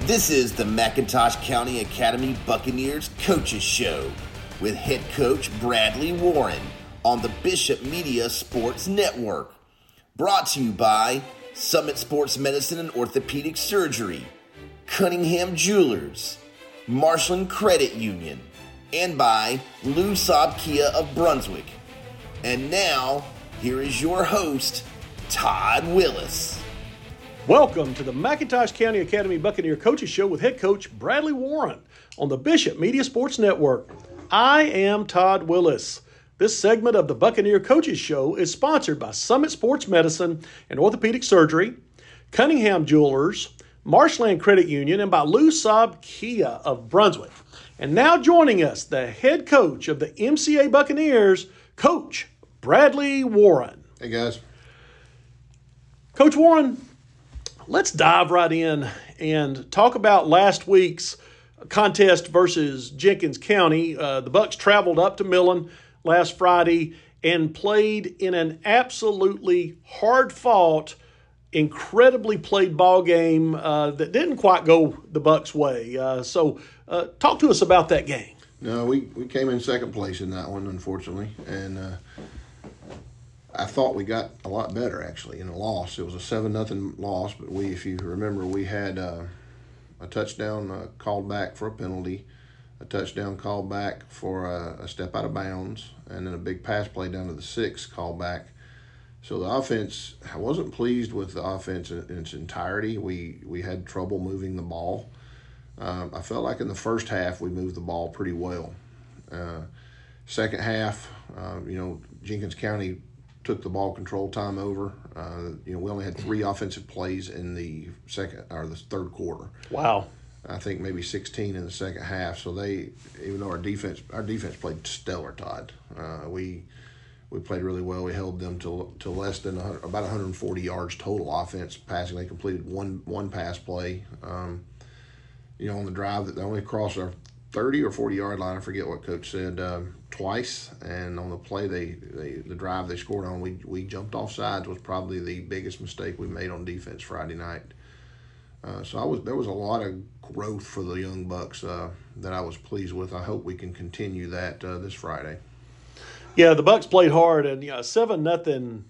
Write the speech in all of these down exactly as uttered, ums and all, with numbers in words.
This is the McIntosh County Academy Buccaneers Coaches Show with head coach Bradley Warren on the Bishop Media Sports Network. Brought to you by Summit Sports Medicine and Orthopedic Surgery, Cunningham Jewelers, Marshland Credit Union, and by Lou Saab Kia of Brunswick. And now, here is your host, Todd Willis. Welcome to the McIntosh County Academy Buccaneer Coaches Show with head coach Bradley Warren on the Bishop Media Sports Network. I am Todd Willis. This segment of the Buccaneer Coaches Show is sponsored by Summit Sports Medicine and Orthopedic Surgery, Cunningham Jewelers, Marshland Credit Union, and by Lou Saab Kia of Brunswick. And now joining us, the head coach of the M C A Buccaneers, Coach Bradley Warren. Hey, guys. Coach Warren, let's dive right in and talk about last week's contest versus Jenkins County. Uh, the Bucs traveled up to Millen last Friday and played in an absolutely hard-fought, incredibly played ball game uh, that didn't quite go the Bucs' way. Uh, so uh, talk to us about that game. No, we, we came in second place in that one, unfortunately, and uh, I thought we got a lot better, actually, in a loss. It was a seven nothing loss, but we, if you remember, we had uh, a touchdown uh, called back for a penalty, a touchdown called back for a, a step out of bounds, and then a big pass play down to the six called back. So the offense, I wasn't pleased with the offense in, in its entirety. We we had trouble moving the ball. Um, I felt like in the first half we moved the ball pretty well. Uh, second half, uh, you know, Jenkins County took the ball control time over. Uh, you know, we only had three offensive plays in the second or the third quarter. Wow. I think maybe sixteen in the second half. So they, even though our defense, our defense played stellar, Todd. Uh, we we played really well. We held them to to less than one hundred, about one hundred forty yards total offense passing. They completed one one pass play. Um, you know, on the drive that they only crossed our thirty or forty yard line. I forget what coach said um, twice. And on the play, they, they the drive they scored on, we we jumped off sides was probably the biggest mistake we made on defense Friday night. Uh, so I was there was a lot of growth for the young Bucks uh, that I was pleased with. I hope we can continue that uh, this Friday. Yeah, the Bucs played hard, and you know, seven nothing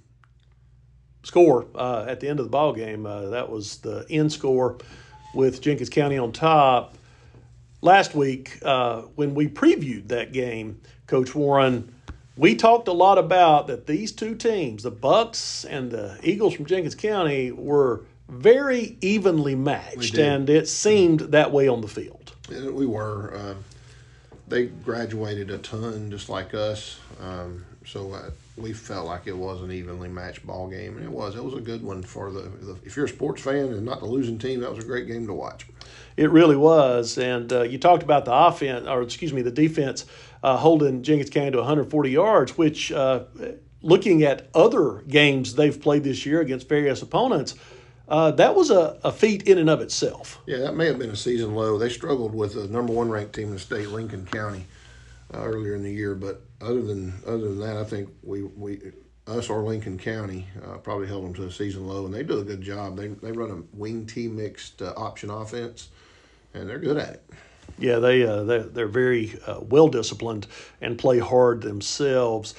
score uh, at the end of the ball game. Uh, that was the end score with Jenkins County on top. Last week, uh, when we previewed that game, Coach Warren, we talked a lot about that these two teams, the Bucs and the Eagles from Jenkins County, were very evenly matched, and it seemed that way on the field. We were. Uh, they graduated a ton, just like us, um, so uh, we felt like it was an evenly matched ball game, and it was. It was a good one for the, the – if you're a sports fan and not the losing team, that was a great game to watch. It really was, and uh, you talked about the offense, or excuse me, the defense uh, holding Jenkins County to one hundred forty yards, which uh, looking at other games they've played this year against various opponents – Uh, that was a, a feat in and of itself. Yeah, that may have been a season low. They struggled with the number one ranked team in the state, Lincoln County, uh, earlier in the year. But other than other than that, I think we we us or Lincoln County uh, probably held them to a season low, and they do a good job. They they run a wing T mixed uh, option offense, and they're good at it. Yeah, they uh, they're, they're very uh, well disciplined and play hard themselves.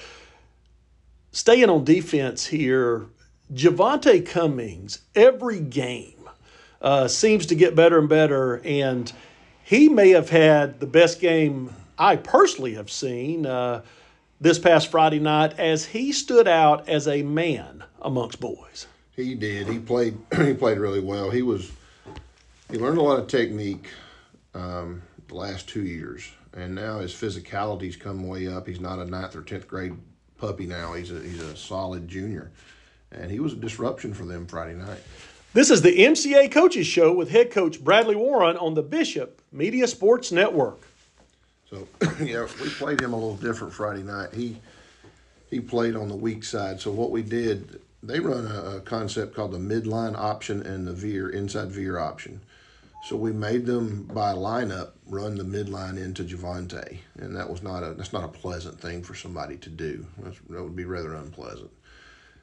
Staying on defense here. Javante Cummings, every game, uh, seems to get better and better, and he may have had the best game I personally have seen uh, this past Friday night as he stood out as a man amongst boys. He did. He played. He played really well. He was. He learned a lot of technique um, the last two years, and now his physicality's come way up. He's not a ninth or tenth grade puppy now. He's a he's a solid junior. And he was a disruption for them Friday night. This is the M C A Coaches Show with head coach Bradley Warren on the Bishop Media Sports Network. So, yeah, we played him a little different Friday night. He he played on the weak side. So what we did, they run a, a concept called the midline option and the veer, inside veer option. So we made them, by lineup, run the midline into Javante. And that was not a that's not a pleasant thing for somebody to do. That's, that would be rather unpleasant.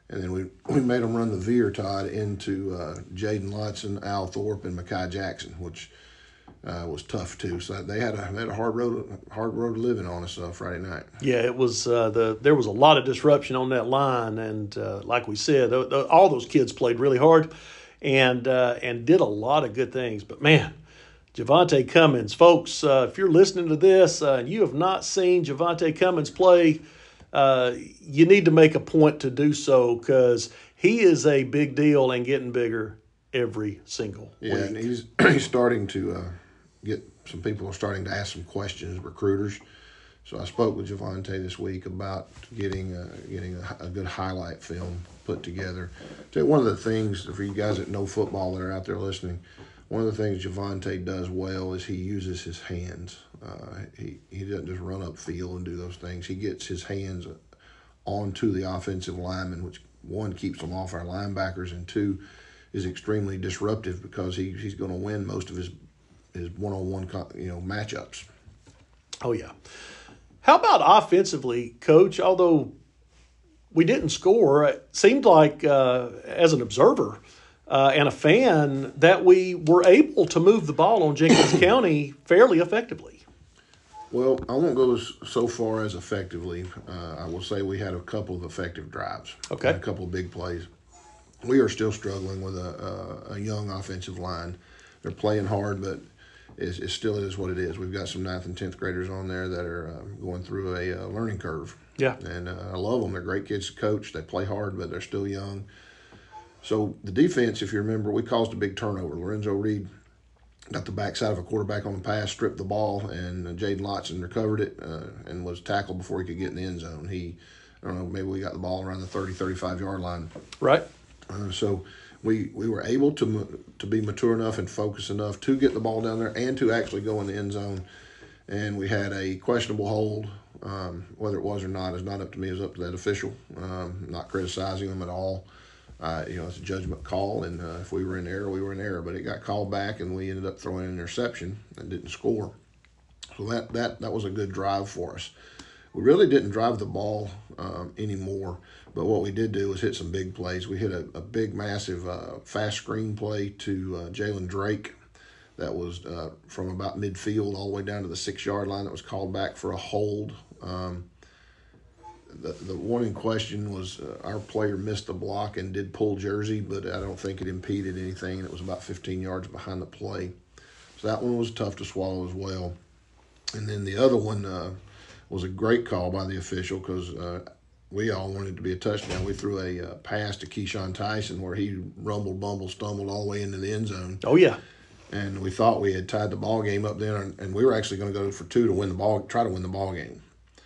And then we we made them run the veer, Todd, into uh, Jaden Lutson, Al Thorpe, and Mekhi Jackson, which uh, was tough too. So they had a they had a hard road hard road living on us uh, Friday night. Yeah, it was uh, the there was a lot of disruption on that line, and uh, like we said, the, the, all those kids played really hard, and uh, and did a lot of good things. But man, Javonte Cummins, folks, uh, if you're listening to this uh, and you have not seen Javonte Cummins play, uh, you need to make a point to do so, because he is a big deal and getting bigger every single yeah, week. And he's he's starting to uh, get some people are starting to ask some questions, recruiters. So I spoke with Javonte this week about getting uh, getting a, a good highlight film put together. Tell you one of the things for you guys that know football that are out there listening. One of the things Javonte does well is he uses his hands. Uh, he, he doesn't just run up field and do those things. He gets his hands onto the offensive lineman, which, one, keeps them off our linebackers, and two, is extremely disruptive because he, he's going to win most of his his one-on-one you know matchups. Oh, yeah. How about offensively, Coach? Although we didn't score, it seemed like uh, as an observer – Uh, and a fan, that we were able to move the ball on Jenkins County fairly effectively. Well, I won't go so far as effectively. Uh, I will say we had a couple of effective drives. Okay. A couple of big plays. We are still struggling with a, a, a young offensive line. They're playing hard, but it's, it still is what it is. We've got some ninth and tenth graders on there that are uh, going through a uh, learning curve. Yeah. And uh, I love them. They're great kids to coach. They play hard, but they're still young. So the defense, if you remember, we caused a big turnover. Lorenzo Reed got the backside of a quarterback on the pass, stripped the ball, and uh, Jaden Lotson recovered it uh, and was tackled before he could get in the end zone. He, I don't know, maybe we got the ball around the thirty, thirty-five-yard line. Right. Uh, so we we were able to to be mature enough and focus enough to get the ball down there and to actually go in the end zone. And we had a questionable hold. Um, whether it was or not is not up to me. It's up to that official. Um, not criticizing them at all. Uh, you know, it's a judgment call, and uh, if we were in error, we were in error. But it got called back, and we ended up throwing an interception and didn't score. So that that that was a good drive for us. We really didn't drive the ball um, anymore, but what we did do was hit some big plays. We hit a, a big, massive, uh, fast screen play to uh, Jalen Drake that was uh, from about midfield all the way down to the six-yard line that was called back for a hold. Um, The, the one in question was uh, our player missed the block and did pull jersey, but I don't think it impeded anything. It was about fifteen yards behind the play. So that one was tough to swallow as well. And then the other one uh, was a great call by the official because uh, we all wanted it to be a touchdown. We threw a uh, pass to Keyshawn Tyson where he rumbled, bumbled, stumbled all the way into the end zone. Oh, yeah. And we thought we had tied the ball game up there, and, and we were actually going to go for two to win the ball, try to win the ball game.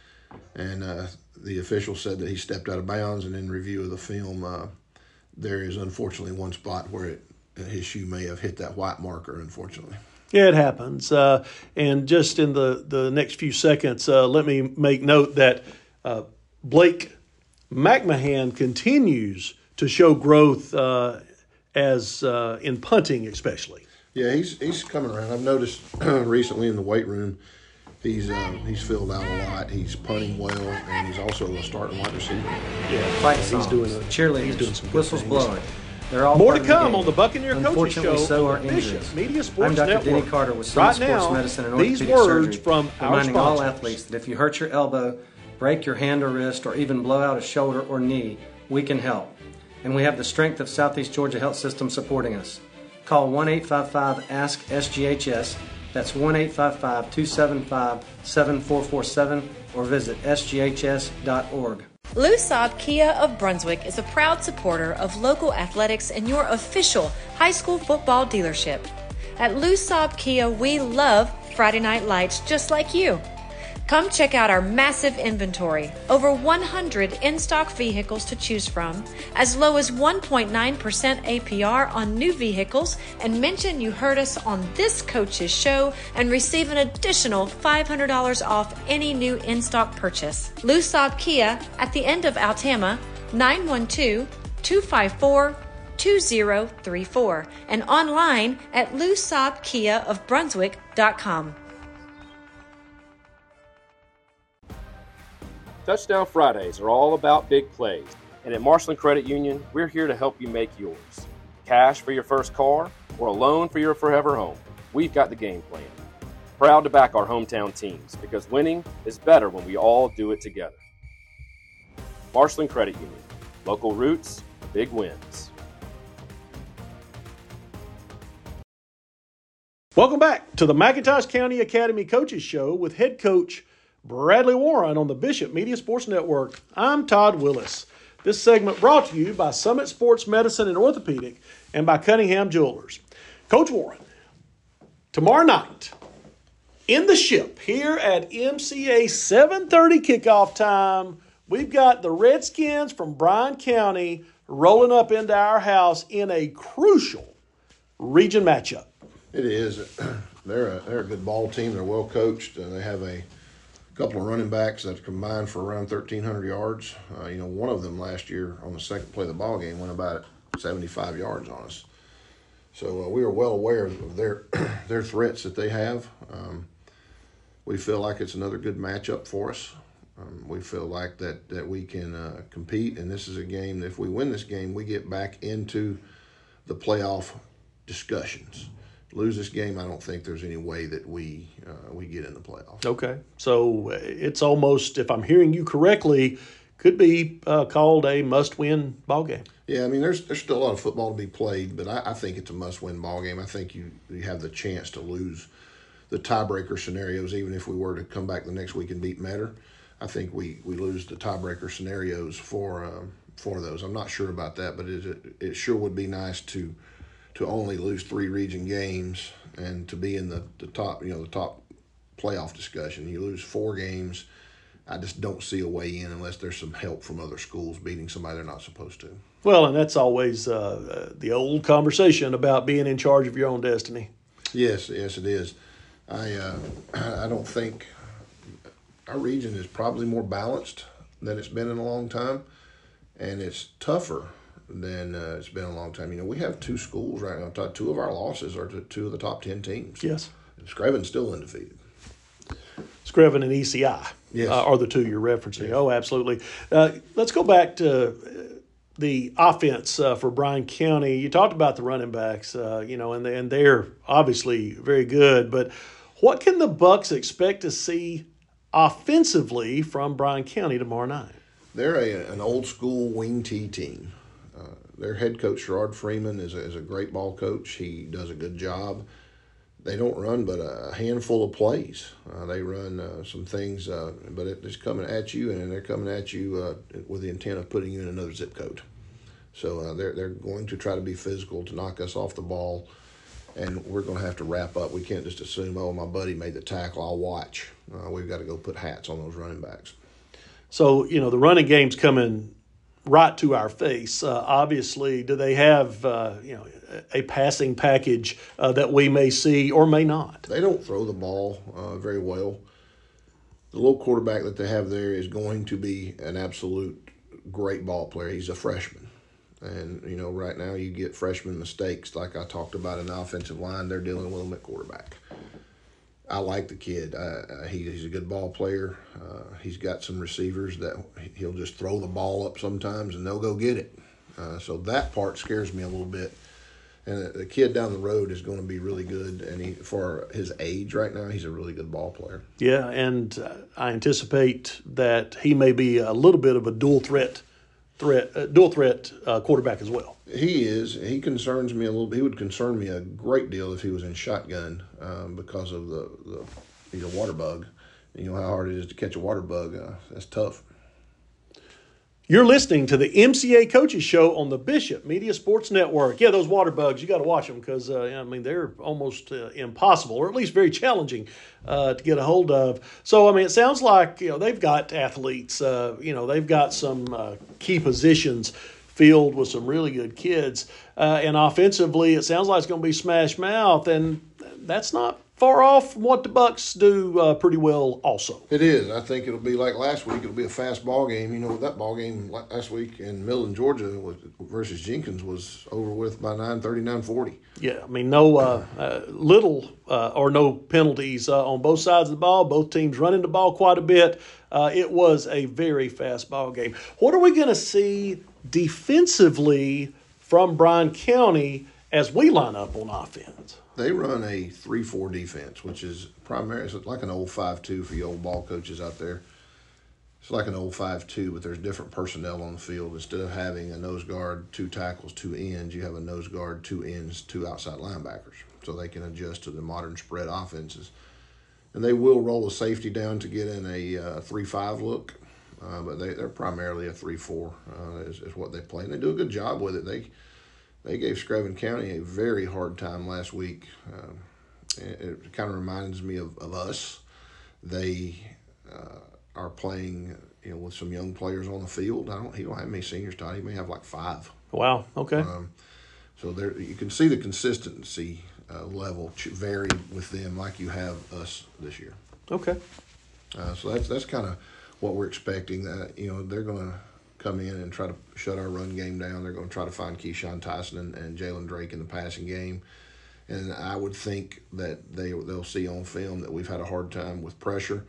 And uh, the official said that he stepped out of bounds, and in review of the film, uh, there is unfortunately one spot where it, his shoe may have hit that white marker, unfortunately. Yeah, it happens. Uh, and just in the, the next few seconds, uh, let me make note that uh, Blake McMahon continues to show growth uh, as uh, in punting especially. Yeah, he's he's coming around. I've noticed recently in the weight room, He's um, he's filled out a lot. He's punting well, and he's also a starting wide receiver. Yeah, fight he's songs, doing a, cheerleaders, he's doing some good whistles things. blowing. They're all More part to of the come game. on the Buccaneer Coaches Unfortunately, Show so on are the Bishop injuries. Media Sports I'm Doctor Network. Denny Carter with Sun Right Sports now, Medicine and these Orthopedic words Surgery, from our reminding all sponsors. athletes that if you hurt your elbow, break your hand or wrist, or even blow out a shoulder or knee, we can help. And we have the strength of Southeast Georgia Health System supporting us. Call one eight five five ask S G H S. That's one eight five five two seven five seven four four seven or visit S G H S dot org. Lou Saab Kia of Brunswick is a proud supporter of local athletics and your official high school football dealership. At Lou Saab Kia, we love Friday Night Lights just like you. Come check out our massive inventory, over one hundred in-stock vehicles to choose from, as low as one point nine percent A P R on new vehicles, and mention you heard us on this coach's show and receive an additional five hundred dollars off any new in-stock purchase. Lou Saab Kia at the end of Altama, nine one two, two five four, two zero three four, and online at lou saab kia of brunswick dot com. Touchdown Fridays are all about big plays. And at Marshland Credit Union, we're here to help you make yours. Cash for your first car or a loan for your forever home. We've got the game plan. Proud to back our hometown teams because winning is better when we all do it together. Marshland Credit Union. Local roots, big wins. Welcome back to the McIntosh County Academy Coaches Show with head coach Bradley Warren on the Bishop Media Sports Network. I'm Todd Willis. This segment brought to you by Summit Sports Medicine and Orthopedic and by Cunningham Jewelers. Coach Warren, tomorrow night in the Ship here at M C A seven thirty kickoff time, we've got the Redskins from Bryan County rolling up into our house in a crucial region matchup. It is. They're a, they're a good ball team. They're well coached. Uh, they have a couple of running backs that combined for around thirteen hundred yards. Uh, you know, one of them last year on the second play of the ball game went about seventy-five yards on us. So uh, we are well aware of their their threats that they have. Um, we feel like it's another good matchup for us. Um, we feel like that that we can uh, compete, and this is a game that if we win this game, we get back into the playoff discussions. Lose this game, I don't think there's any way that we uh, we get in the playoffs. Okay, so it's almost, if I'm hearing you correctly, could be uh, called a must-win ball game. Yeah, I mean, there's there's still a lot of football to be played, but I, I think it's a must-win ball game. I think you, you have the chance to lose the tiebreaker scenarios, even if we were to come back the next week and beat Metter. I think we, we lose the tiebreaker scenarios for uh, for those. I'm not sure about that, but it it sure would be nice to to only lose three region games and to be in the, the top, you know, the top playoff discussion. You lose four games, I just don't see a way in unless there's some help from other schools beating somebody they're not supposed to. Well, and that's always uh, the old conversation about being in charge of your own destiny. Yes, yes, it is. I uh, I don't think our region is probably more balanced than it's been in a long time, and it's tougher than uh, it's been a long time. You know, we have two schools right now. Two of our losses are to two of the top ten teams. Yes. And Screven's still undefeated. Screven and E C I yes. uh, are the two you're referencing. Yes. Oh, absolutely. Uh, let's go back to the offense uh, for Bryan County. You talked about the running backs, uh, you know, and, and they're obviously very good. But what can the Bucks expect to see offensively from Bryan County tomorrow night? They're a, an old school wing T team. Uh, their head coach, Gerard Freeman, is a, is a great ball coach. He does a good job. They don't run but a handful of plays. Uh, they run uh, some things, uh, but it, it's coming at you, and they're coming at you uh, with the intent of putting you in another zip code. So uh, they're, they're going to try to be physical to knock us off the ball, and we're going to have to wrap up. We can't just assume, oh, my buddy made the tackle, I'll watch. Uh, we've got to go put hats on those running backs. So, you know, the running game's coming right to our face. Uh, obviously, do they have, uh, you know, a passing package uh, that we may see or may not? They don't throw the ball uh, very well. The little quarterback that they have there is going to be an absolute great ball player. He's a freshman. And, you know, right now you get freshman mistakes like I talked about in the offensive line. They're dealing with them at quarterback. I like the kid. Uh, he, he's a good ball player. Uh, he's got some receivers that he'll just throw the ball up sometimes and they'll go get it. Uh, so that part scares me a little bit. And the, the kid down the road is going to be really good. And he, for his age right now, he's a really good ball player. Yeah, and uh, I anticipate that he may be a little bit of a dual threat threat, uh, dual threat uh, quarterback as well. He is. He concerns me a little bit. He would concern me a great deal if he was in shotgun um, because of the, the he's a water bug. You know how hard it is to catch a water bug. Uh, that's tough. You're listening to the M C A Coaches Show on the Bishop Media Sports Network. Yeah, those water bugs, you got to watch them because, uh, I mean, they're almost uh, impossible, or at least very challenging uh, to get a hold of. So, I mean, it sounds like, you know, they've got athletes, uh, you know, they've got some uh, key positions filled with some really good kids. Uh, and offensively, it sounds like it's going to be smash mouth, and that's not far off from what the Bucks do uh, pretty well also. It is. I think it'll be like last week. It'll be a fast ball game. You know, that ball game last week in Millen, Georgia was, versus Jenkins was over with by nine thirty, nine forty. Yeah, I mean, no uh, uh, little uh, or no penalties uh, on both sides of the ball. Both teams running the ball quite a bit. Uh, it was a very fast ball game. What are we going to see defensively from Bryan County as we line up on offense? They run a three four defense, which is primarily it's like an old five two for you old ball coaches out there. It's like an old five two, but there's different personnel on the field. Instead of having a nose guard, two tackles, two ends, you have a nose guard, two ends, two outside linebackers, so they can adjust to the modern spread offenses. And they will roll a safety down to get in a uh, three five look, uh, but they, they're primarily a three four uh, is, is what they play. And they do a good job with it. They they gave Screven County a very hard time last week. Um, it, it kind of reminds me of, of us. They uh, are playing, you know, with some young players on the field. I don't. He don't have many seniors, Todd. He may have like five. Wow. Okay. Um, so there, you can see the consistency uh, level vary with them, like you have us this year. Okay. Uh, so that's that's kind of what we're expecting. That you know they're going to come in and try to shut our run game down. They're going to try to find Keyshawn Tyson and, and Jalen Drake in the passing game. And I would think that they they'll see on film that we've had a hard time with pressure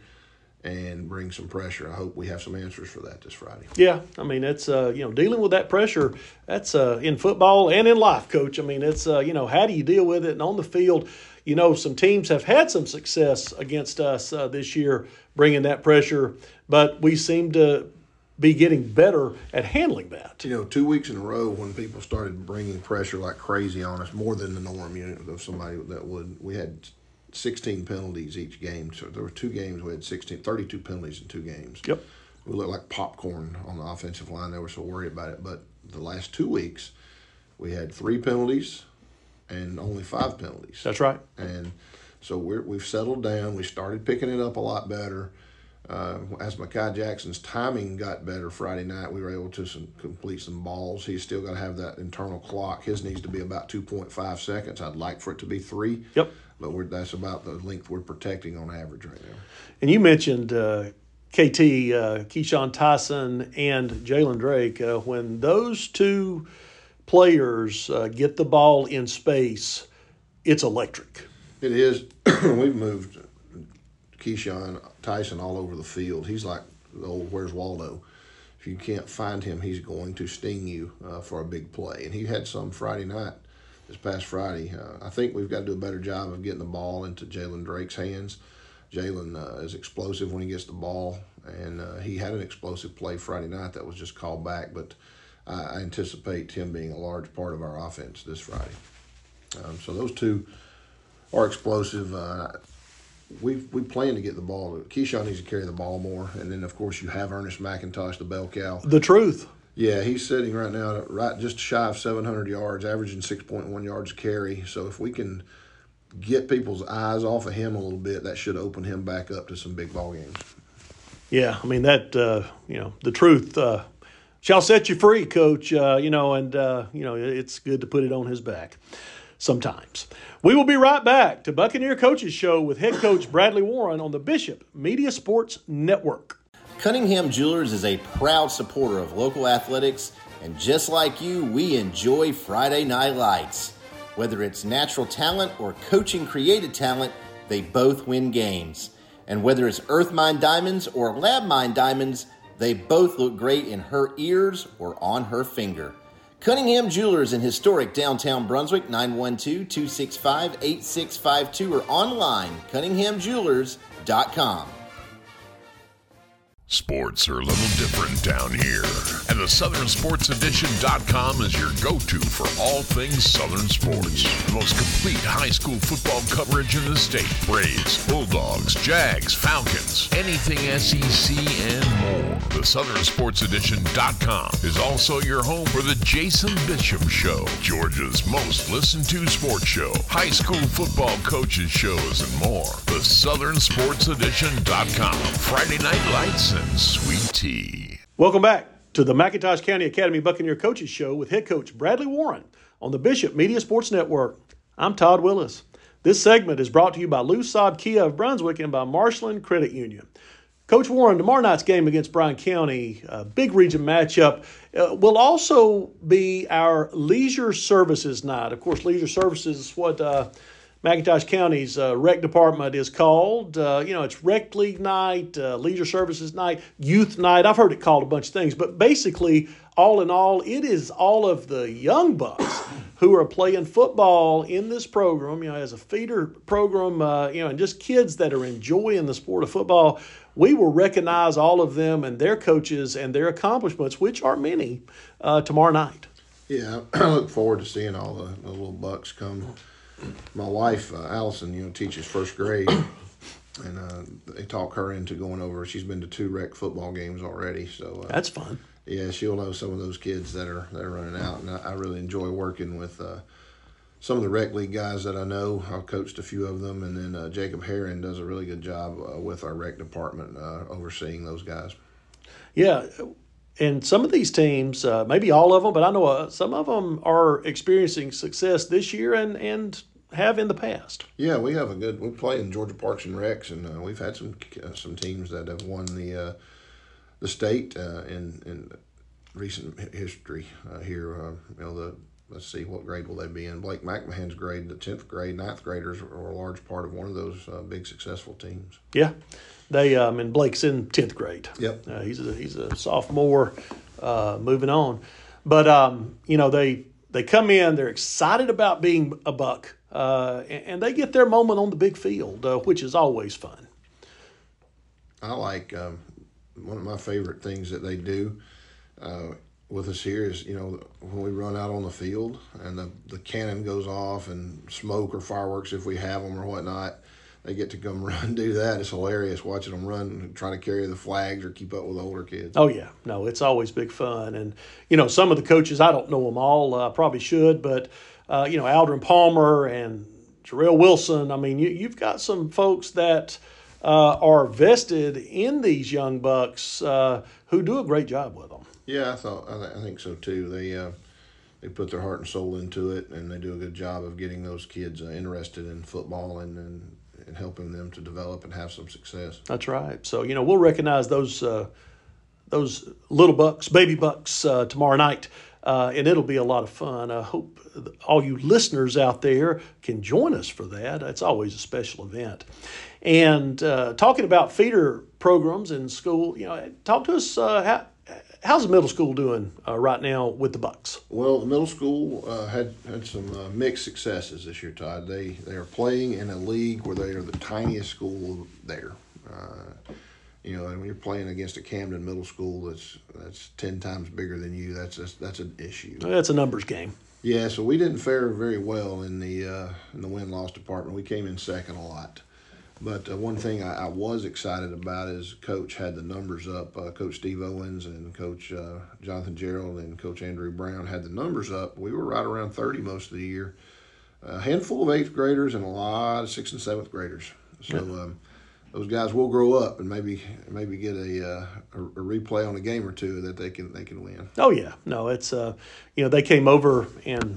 and bring some pressure. I hope we have some answers for that this Friday. Yeah, I mean, it's, uh, you know, dealing with that pressure, that's uh, in football and in life, Coach. I mean, it's, uh, you know, how do you deal with it? And on the field, you know, some teams have had some success against us uh, this year bringing that pressure, but we seem to be getting better at handling that. You know, two weeks in a row when people started bringing pressure like crazy on us, more than the norm, you know, of somebody that would, we had sixteen penalties each game. So there were two games we had sixteen, thirty-two penalties in two games. Yep. We looked like popcorn on the offensive line. They were so worried about it. But the last two weeks, we had three penalties and only five penalties. That's right. And so we're, we've settled down. We started picking it up a lot better. Uh, as Mekhi Jackson's timing got better Friday night, we were able to some, complete some balls. He's still got to have that internal clock. His needs to be about two point five seconds. I'd like for it to be three. Yep. But we're, that's about the length we're protecting on average right now. And you mentioned uh, K T, uh, Keyshawn Tyson, and Jalen Drake. Uh, when those two players uh, get the ball in space, it's electric. It is. We've moved Keyshawn Tyson all over the field. He's like the old Where's Waldo. If you can't find him, he's going to sting you uh, for a big play. And he had some Friday night. This past Friday, uh, I think we've got to do a better job of getting the ball into Jalen Drake's hands. Jalen uh, is explosive when he gets the ball, and uh, he had an explosive play Friday night that was just called back, but I, I anticipate him being a large part of our offense this Friday. Um, so those two are explosive. Uh, we we plan to get the ball. Keyshawn needs to carry the ball more, and then, of course, you have Ernest McIntosh, the bell cow. The truth. Yeah, he's sitting right now at right just shy of seven hundred yards, averaging six point one yards a carry. So if we can get people's eyes off of him a little bit, that should open him back up to some big ball games. Yeah, I mean, that, uh, you know, the truth uh, shall set you free, Coach, uh, you know, and, uh, you know, it's good to put it on his back sometimes. We will be right back to Buccaneer Coaches Show with head coach Bradley Warren on the Bishop Media Sports Network. Cunningham Jewelers is a proud supporter of local athletics, and just like you, we enjoy Friday Night Lights. Whether it's natural talent or coaching created talent, they both win games. And whether it's Earthmine Diamonds or Labmine Diamonds, they both look great in her ears or on her finger. Cunningham Jewelers in historic downtown Brunswick, nine one two, two six five, eight six five two, or online, cunningham jewelers dot com. Sports are a little different down here, and the Southern Sports Edition dot com is your go-to for all things Southern sports. The most complete high school football coverage in the state. Braves, Bulldogs, Jags, Falcons, anything S E C and more. The Southern Sports Edition dot com is also your home for the Jason Bishop Show, Georgia's most listened to sports show, high school football coaches shows, and more. The Southern Sports Edition dot com. Friday Night Lights and sweet tea. Welcome back to the McIntosh County Academy Buccaneer Coaches Show with head coach Bradley Warren on the Bishop Media Sports Network. I'm Todd Willis. This segment is brought to you by Lou Saab Kia of Brunswick and by Marshland Credit Union. Coach Warren, tomorrow night's game against Bryan County, a big region matchup, uh, will also be our leisure services night. Of course, leisure services is what uh, McIntosh County's uh, rec department is called. Uh, you know, it's rec league night, uh, leisure services night, youth night. I've heard it called a bunch of things, but basically, all in all, it is all of the young bucks who are playing football in this program, you know, as a feeder program, uh, you know, and just kids that are enjoying the sport of football. We will recognize all of them and their coaches and their accomplishments, which are many, uh, tomorrow night. Yeah, I look forward to seeing all the, the little bucks come. My wife, uh, Allison, you know, teaches first grade, and uh, they talk her into going over. She's been to two rec football games already, so uh, that's fun. Yeah, she'll know some of those kids that are that are running out, and I, I really enjoy working with uh, some of the rec league guys that I know. I've coached a few of them, and then uh, Jacob Herron does a really good job uh, with our rec department uh, overseeing those guys. Yeah. And some of these teams, uh, maybe all of them, but I know uh, some of them are experiencing success this year and, and have in the past. Yeah, we have a good. We play in Georgia Parks and Recs, and uh, we've had some uh, some teams that have won the uh, the state uh, in in recent history uh, here. Uh, you know, the let's see, what grade will they be in? Blake McMahon's grade, the tenth grade, ninth graders are a large part of one of those uh, big successful teams. Yeah. They um, and Blake's in tenth grade. Yep. Uh, he's a he's a sophomore, uh, moving on, but um, you know they they come in. They're excited about being a buck, uh, and, and they get their moment on the big field, uh, which is always fun. I like um, one of my favorite things that they do uh, with us here is, you know, when we run out on the field and the the cannon goes off and smoke or fireworks if we have them or whatnot. They get to come run and do that. It's hilarious watching them run and trying to carry the flags or keep up with the older kids. Oh, yeah. No, it's always big fun. And, you know, some of the coaches, I don't know them all. I uh, probably should. But, uh, you know, Aldrin Palmer and Jarrell Wilson, I mean, you, you've got some folks that uh, are vested in these young bucks uh, who do a great job with them. Yeah, I thought I, th- I think so, too. They uh, they put their heart and soul into it, and they do a good job of getting those kids uh, interested in football and, and and helping them to develop and have some success. That's right. So, you know, we'll recognize those uh, those little bucks, baby bucks, uh, tomorrow night, uh, and it'll be a lot of fun. I hope all you listeners out there can join us for that. It's always a special event. And uh, talking about feeder programs in school, you know, talk to us, uh, how, how's the middle school doing uh, right now with the Bucks? Well, the middle school uh, had had some uh, mixed successes this year, Todd. They they are playing in a league where they are the tiniest school there. Uh, you know, and when you're playing against a Camden middle school that's that's ten times bigger than you, that's that's, that's an issue. That's a numbers game. Yeah, so we didn't fare very well in the uh, in the win-loss department. We came in second a lot. But uh, one thing I, I was excited about is Coach had the numbers up. Uh, Coach Steve Owens and Coach uh, Jonathan Gerald and Coach Andrew Brown had the numbers up. We were right around thirty most of the year. A handful of eighth graders and a lot of sixth and seventh graders. So um, those guys will grow up and maybe maybe get a, uh, a a replay on a game or two that they can they can win. Oh yeah, no, it's uh, you know, they came over and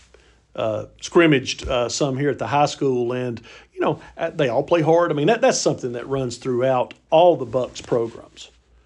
uh, scrimmaged uh, some here at the high school, and you know, they all play hard. I mean, that that's something that runs throughout all the Bucks programs.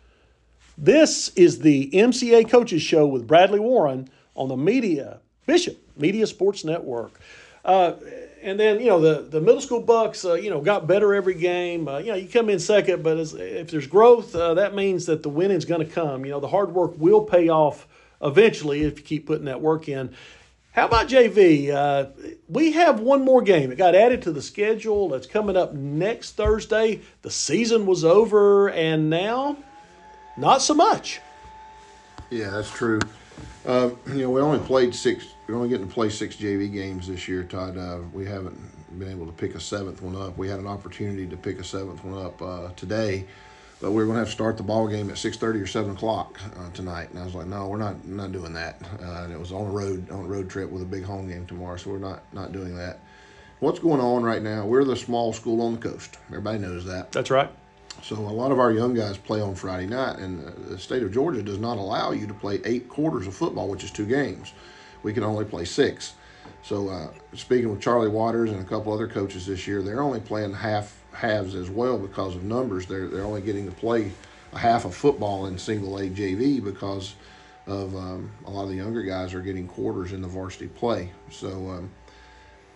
This is the M C A Coaches Show with Bradley Warren on the Media Bishop Media Sports Network. Uh, and then, you know, the, the middle school Bucks, uh, you know, got better every game. Uh, you know, you come in second, but as, if there's growth, uh, that means that the winning's going to come. You know, the hard work will pay off eventually if you keep putting that work in. How about J V? Uh, we have one more game. It got added to the schedule. It's coming up next Thursday. The season was over, and now not so much. Yeah, that's true. Uh, you know, we only played six. We're only getting to play six J V games this year, Todd. Uh, we haven't been able to pick a seventh one up. We had an opportunity to pick a seventh one up uh, today, but we we're going to have to start the ball game at six thirty or seven o'clock uh, tonight. And I was like, no, we're not not doing that. Uh, and it was on a road on a road trip with a big home game tomorrow, so we're not not doing that. What's going on right now? We're the small school on the coast. Everybody knows that. That's right. So a lot of our young guys play on Friday night, and the state of Georgia does not allow you to play eight quarters of football, which is two games. We can only play six. So uh, speaking with Charlie Waters and a couple other coaches this year, they're only playing half halves as well because of numbers. They're they're only getting to play a half of football in single A J V because of um, a lot of the younger guys are getting quarters in the varsity play. So um,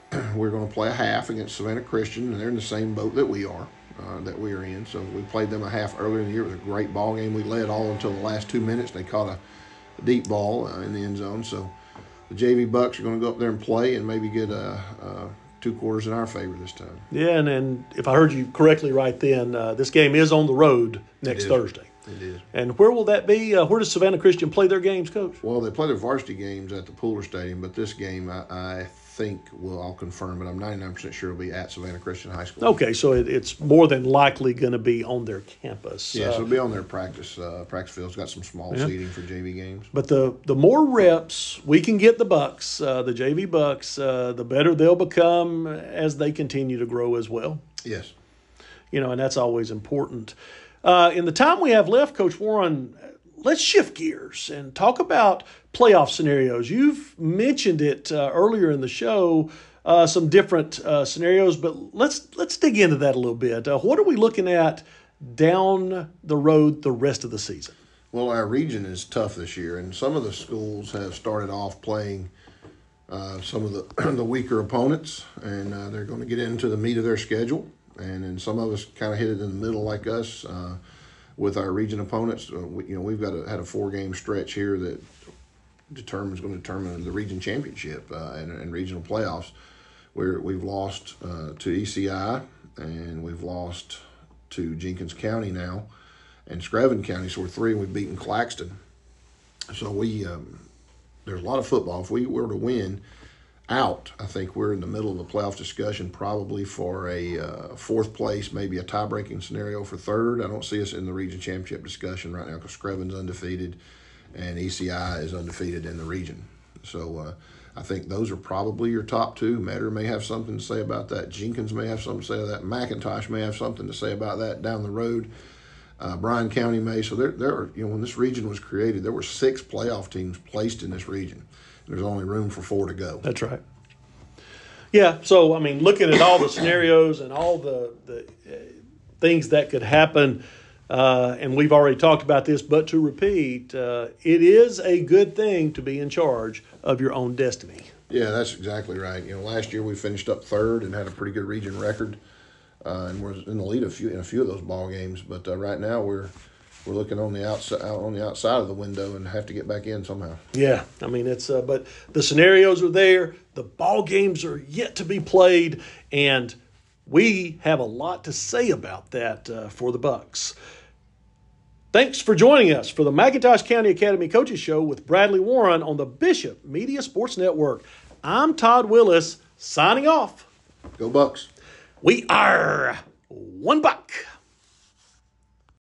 we're going to play a half against Savannah Christian, and they're in the same boat that we are, uh, that we are in. So we played them a half earlier in the year. It was a great ball game. We led all until the last two minutes. They caught a, a deep ball uh, in the end zone. So the J V Bucks are going to go up there and play and maybe get a, a two quarters in our favor this time. Yeah, and, and if I heard you correctly right then, uh, this game is on the road next Thursday. It is. And where will that be? Uh, where does Savannah Christian play their games, Coach? Well, they play their varsity games at the Pooler Stadium, but this game I, I think, well, I'll confirm, but I'm ninety-nine percent sure it'll be at Savannah Christian High School. Okay, so it, it's more than likely going to be on their campus. Yeah, uh, so it'll be on their practice uh, practice field. It's got some small yeah. seating for J V games. But the, the more reps we can get the Bucks, uh, the J V Bucks, uh, the better they'll become as they continue to grow as well. Yes. You know, and that's always important. Uh, in the time we have left, Coach Warren, let's shift gears and talk about playoff scenarios. You've mentioned it uh, earlier in the show, uh, some different uh, scenarios, but let's let's dig into that a little bit. Uh, what are we looking at down the road the rest of the season? Well, our region is tough this year, and some of the schools have started off playing uh, some of the the weaker opponents, and uh, they're going to get into the meat of their schedule. And then some of us kind of hit it in the middle like us uh, with our region opponents. Uh, we, you know, we've got a, had a four-game stretch here that determines going to determine the region championship uh, and, and regional playoffs. Where we've lost uh, to E C I and we've lost to Jenkins County now and Screven County. So we're three, and we've beaten Claxton. So we um, there's a lot of football. If we were to win out, I think we're in the middle of a playoff discussion probably for a uh, fourth place, maybe a tie-breaking scenario for third. I don't see us in the region championship discussion right now because Screven's undefeated and E C I is undefeated in the region. So uh, I think those are probably your top two. Metter may have something to say about that. Jenkins may have something to say about that. McIntosh may have something to say about that down the road. Uh, Bryan County may. So there, there are, you know, when this region was created, there were six playoff teams placed in this region. There's only room for four to go. That's right. Yeah, so, I mean, looking at all the scenarios and all the, the uh, things that could happen, uh, and we've already talked about this, but to repeat, uh, it is a good thing to be in charge of your own destiny. Yeah, that's exactly right. You know, last year we finished up third and had a pretty good region record, uh, and we're in the lead a few in a few of those ball games. But uh, right now we're we're looking on the outside out on the outside of the window and have to get back in somehow. Yeah, I mean it's uh, but the scenarios are there. The ball games are yet to be played, and we have a lot to say about that uh, for the Bucks. Thanks for joining us for the McIntosh County Academy Coaches Show with Bradley Warren on the Bishop Media Sports Network. I'm Todd Willis signing off. Go Bucks. We are one Buck.